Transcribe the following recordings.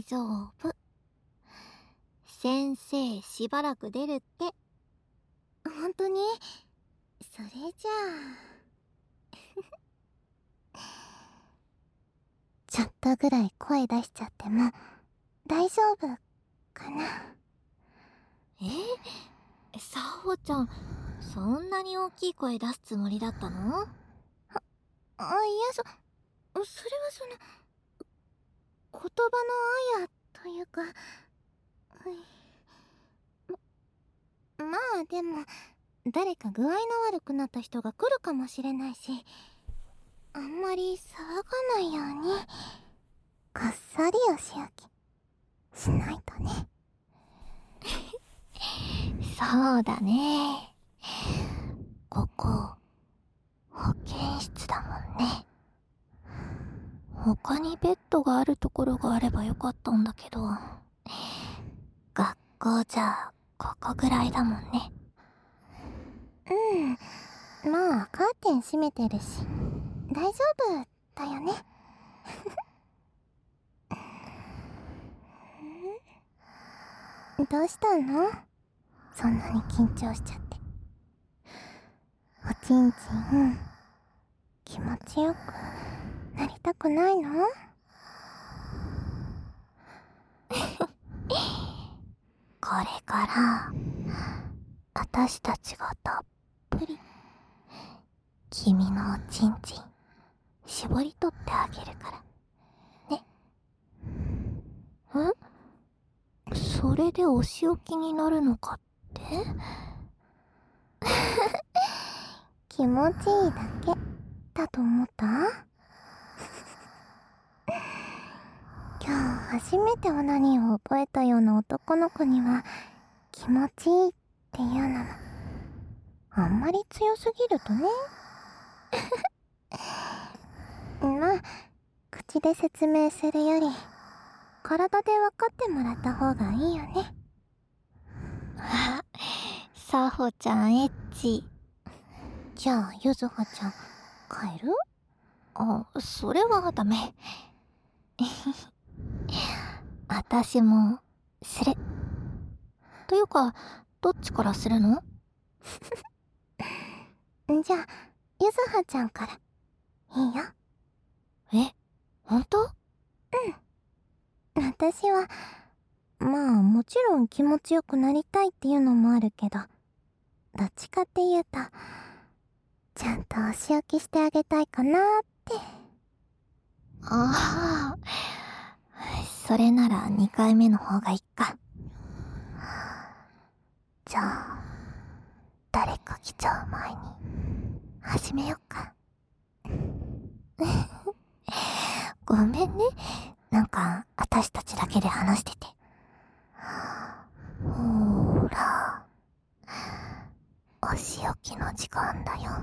丈夫。先生しばらく出るって。 本当に？それじゃあちょっとぐらい声出しちゃっても大丈夫かな？ さほちゃん、そんなに大きい声出すつもりだったの？ いや、それは言葉のあやというか、まあでも誰か具合の悪くなった人が来るかもしれないし、あんまり騒がないようにこっそりお仕置きしないとね。 そうだね。ここ保健室だもんね。他にベッドがあるところがあればよかったんだけど、学校じゃここぐらいだもんね。 まあカーテン閉めてるし大丈夫だよね。どうしたの？そんなに緊張しちゃって。おちんちん気持ちよくなりたくないの？ これから私たちがたっぷり君のおちんちん絞り取ってあげるからね。それでお仕置きになるのかって？ 気持ちいいだけだと思った？今日初めてオナニーを覚えたような男の子には気持ちいいっていうのもあんまり強すぎるとね。まあ口で説明するより体で分かってもらった方がいいよね。 あ、さほちゃんエッチ。 じゃあゆずはちゃん帰る？ それはダメ。私もする。というか、どっちからするの？ じゃあゆずはちゃんからいいよ。 ほんと？ 私はまあもちろん気持ちよくなりたいっていうのもあるけど、どっちかっていうとちゃんとお仕置きしてあげたいかなって。 ああ、それなら2回目の方がいいか。じゃあ、誰か来ちゃう前に始めよっか。ごめんね。なんか、私たちだけで話してて。ほーら、お仕置きの時間だよ。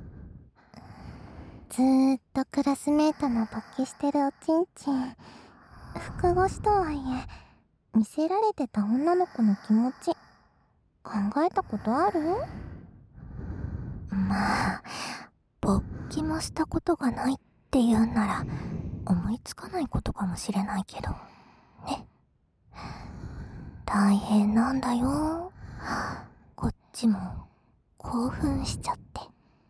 ずーっとクラスメートの勃起してるおちんちん、服越しとはいえ見せられてた女の子の気持ち考えたことある？ まあ、勃起もしたことがないって言うなら、思いつかないことかもしれないけど、ね。大変なんだよ。こっちも興奮しちゃって。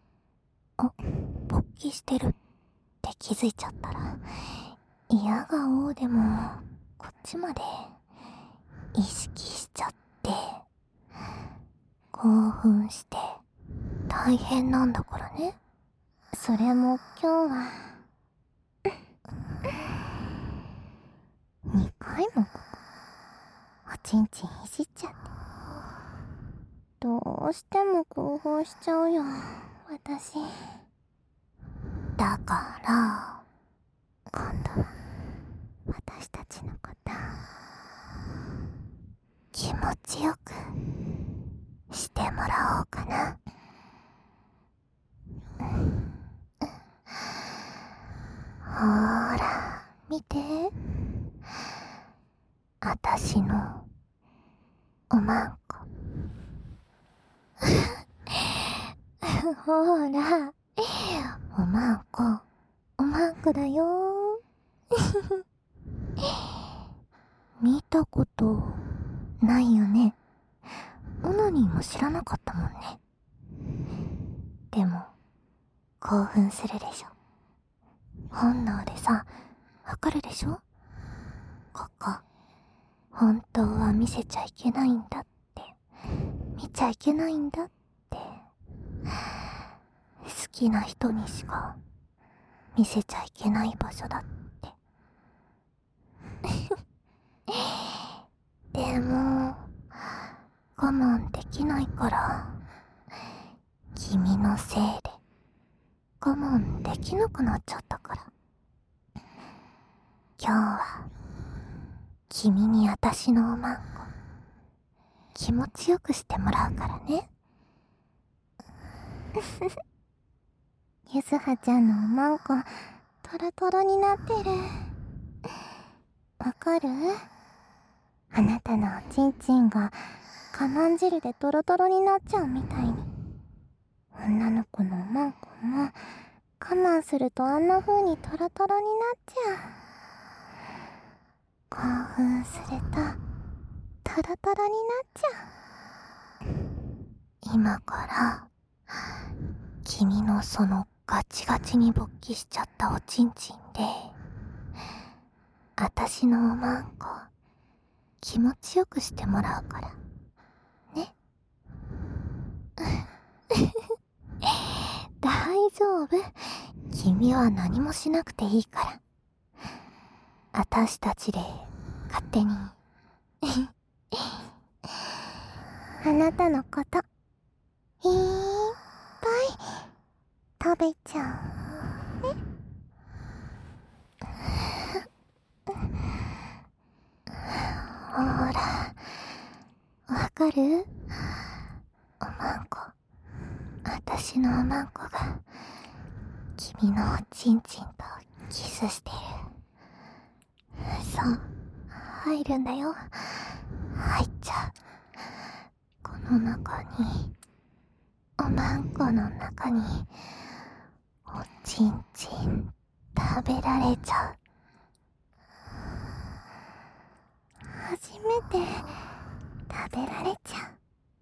勃起してるって気づいちゃったら、嫌顔でもこっちまで意識しちゃって、興奮して大変なんだからね。 それも今日は2回もおちんちんいじっちゃって、どうしても興奮しちゃうよ私。 だから今度は私たちのこと気持ちよくしてもらおうかな。ほーら、見て。あたしのおまんこ。ほーら、おまんこだよー。 見たことないよね。オナニーも知らなかったもんね。でも興奮するでしょ。本能でさ、わかるでしょ。ここ本当は見せちゃいけないんだって、見ちゃいけないんだって、好きな人にしか見せちゃいけない場所だって。でも我慢できないから、君のせいで我慢できなくなっちゃったから。今日は君に私のおまんこ気持ちよくしてもらうからね。 ゆずはちゃんのおまんこトロトロになってる。わかる？あなたのおちんちんが我慢汁でトロトロになっちゃうみたいに、女の子のおまんこも我慢するとあんな風にトロトロになっちゃう。興奮するとトロトロになっちゃう。今から君のそのガチガチに勃起しちゃったおちんちんで、私のおまんこ気持ちよくしてもらうからね。大丈夫、君は何もしなくていいから。私たちで勝手にあなたのこといっぱい食べちゃうね。 ほら、わかる？おまんこ、私のおまんこが君のおちんちんとキスしてる。そう、入るんだよ。入っちゃう。この中に、おまんこの中におちんちん食べられちゃう。 初めて食べられちゃ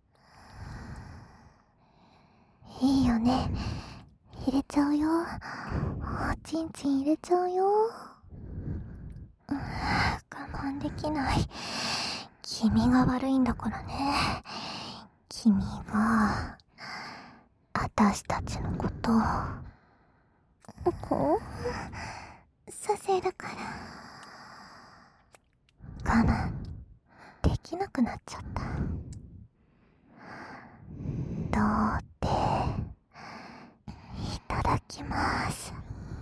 う。いいよね。入れちゃうよ。おちんちん入れちゃうよ。我慢できない。君が悪いんだからね。君が私たちのことを興奮させるから。 我慢できなくなっちゃった。どうっていただきます。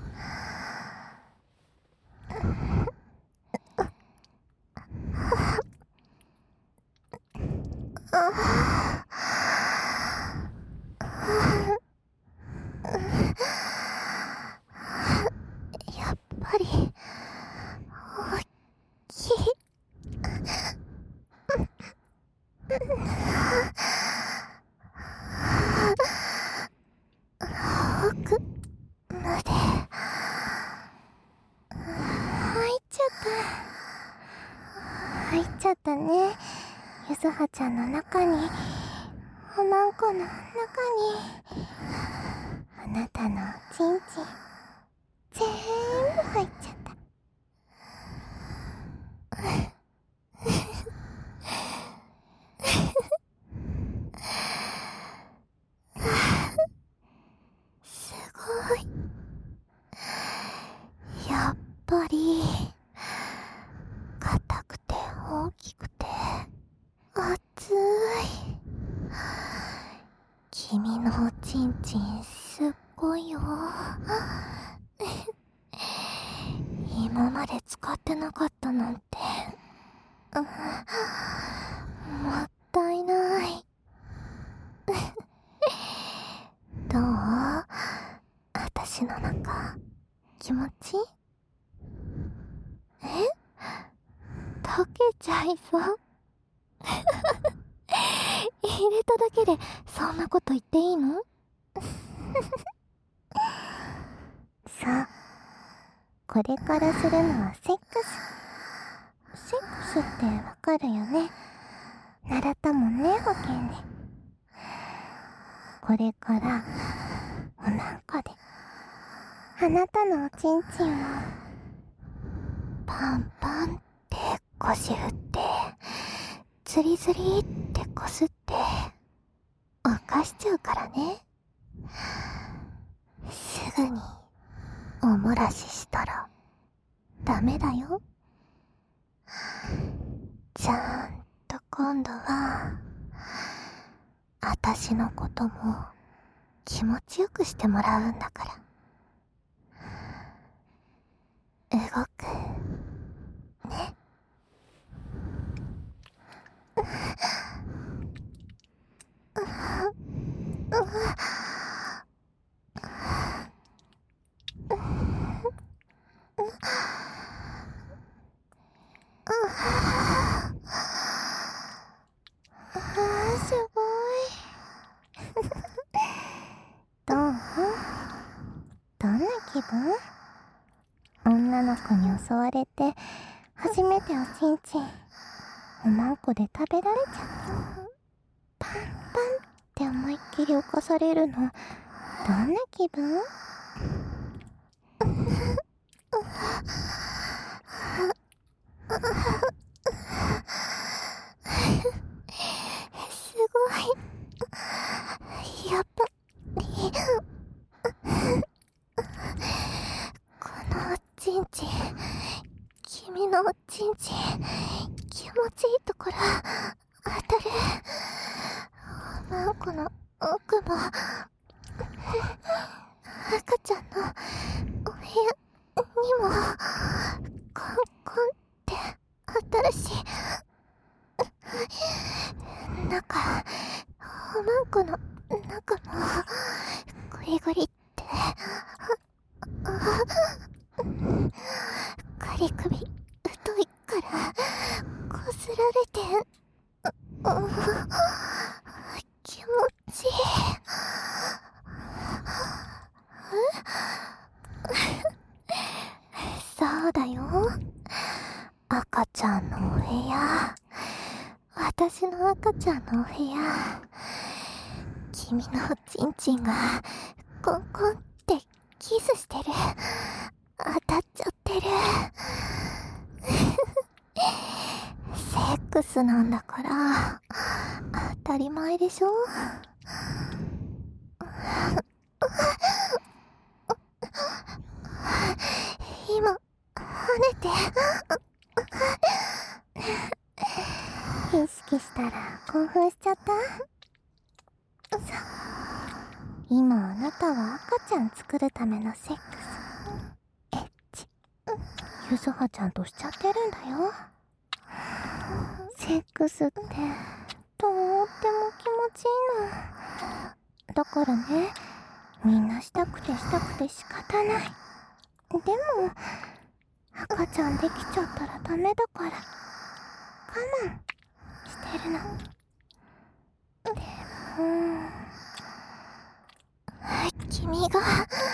やっぱり大きい。奥まで入っちゃったね。ゆずはちゃんの中に、おまんこの中に、あなたのおちんちん全部入っちゃった。 すごい。やっぱり硬くて大きくて熱い。君のおちんちんすっごいよ。今まで使ってなかったなんて、もったいない。どう？私の中気持ちいい？溶けちゃいそう。入れただけでそんなこと言っていいの？ そう、これからするのはセックス。セックス？ スってわかるよね。習ったもんね、保健で。これからおなんこであなたのおちんちんをパンパンって腰振って、ズリズリってこすって犯しちゃうからね。すぐにお漏らししたらダメだよ。ちゃんと今度はあたしのことも気持ちよくしてもらうんだから。動くね。 すごい。どう？どんな気分？女の子に襲われて初めておちんちんおまんこで食べられちゃった。パンパンって思いっきり浮かされるの、どんな気分？ すごい。やっぱりこのおちんちん、君のおちんちん、気持ちいいところ当たる。おまんこの奥も赤ちゃんのお部屋にもコンコンって当たるし、中、おまんこの中もゴリゴリって仮首太いからこすられて気持ちいい。そうだよ、赤ちゃんのお部屋、私の赤ちゃんのお部屋、君のおちんちんがコンコンってキスしてる、当たっちゃってる。セックスなんだから当たり前でしょ。今跳ねて意識したら興奮しちゃった？今あなたは赤ちゃん作るためのセックス、エッチ、ゆずはちゃんとしちゃってるんだよ。セックスってとっても気持ちいいの。だからね、みんなしたくてしたくて仕方ない。でも赤ちゃんできちゃったらダメだから我慢してるの。でも君が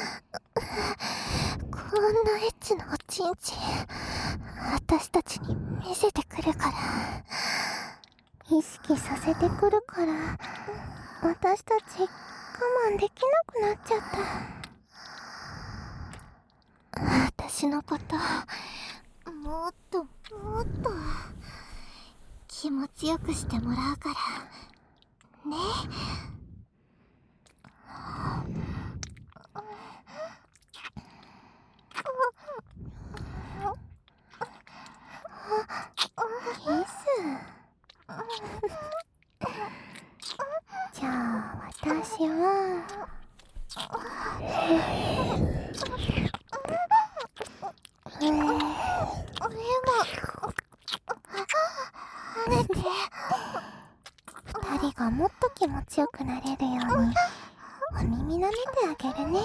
こんなエッチなおちんちん私たちに見せてくるから、 意識させてくるから私たち我慢できなくなっちゃった。 私のこともっともっと気持ちよくしてもらうからね。 キスじゃあ私は上も跳ねて、 二人がもっと気持ちよくなれるようにお耳舐めてあげるね。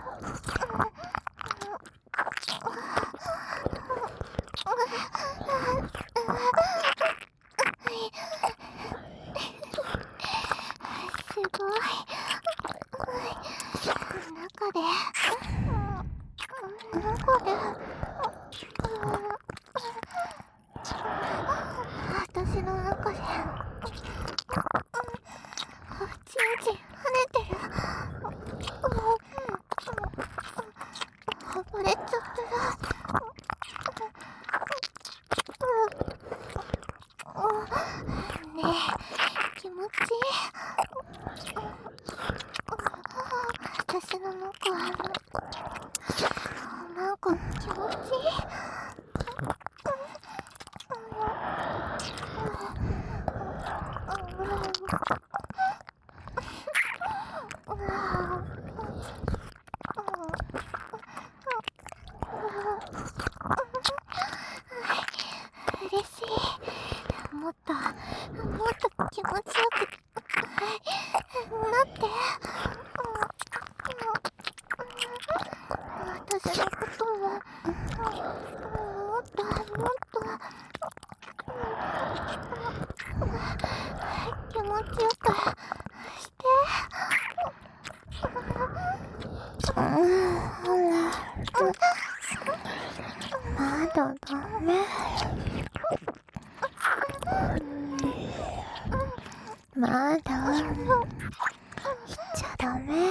あ私の中なんか気持ちいい。嬉しい。もっと気持ちよくなって。私のことももっと気持ちよくして。 ほら、まだダメ。まだ言っちゃダメ。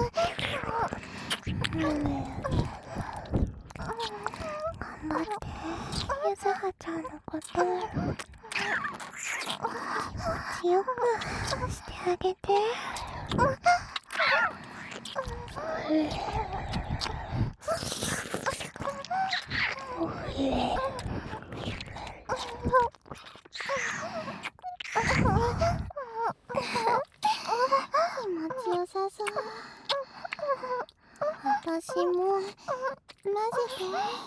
頑張って、ゆずはちゃんのこと気持ちよくしてあげて。 気持ちよさそう。私も混ぜて。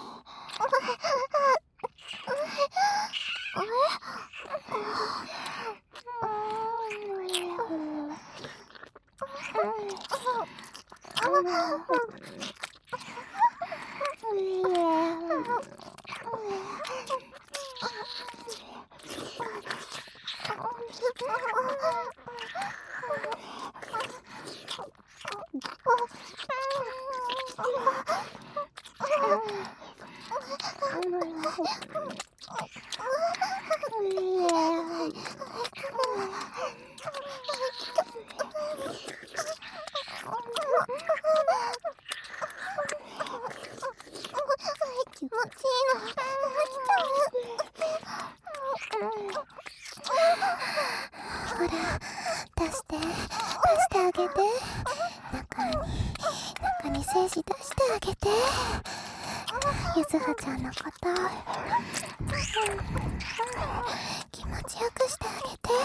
気持ちいいの。 ほら、出してあげて。中に精子出してあげて。ゆずはちゃんのこと気持ちよくしてあげて。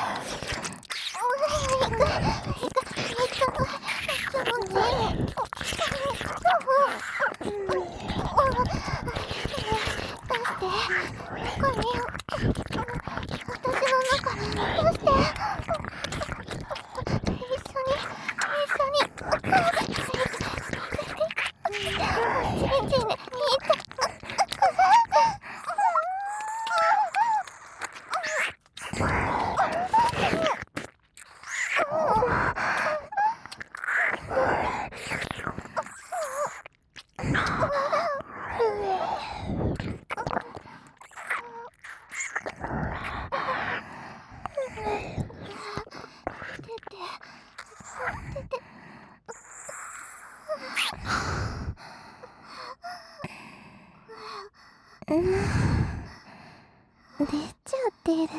出ちゃってる。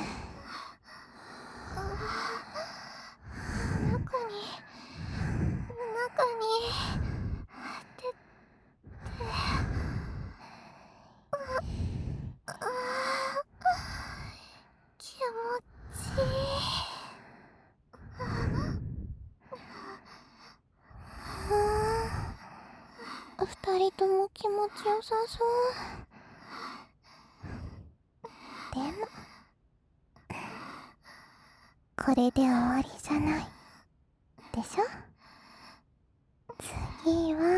中に気持ちいい。 二人とも気持ちよさそう。でもこれで終わりじゃないでしょ。次は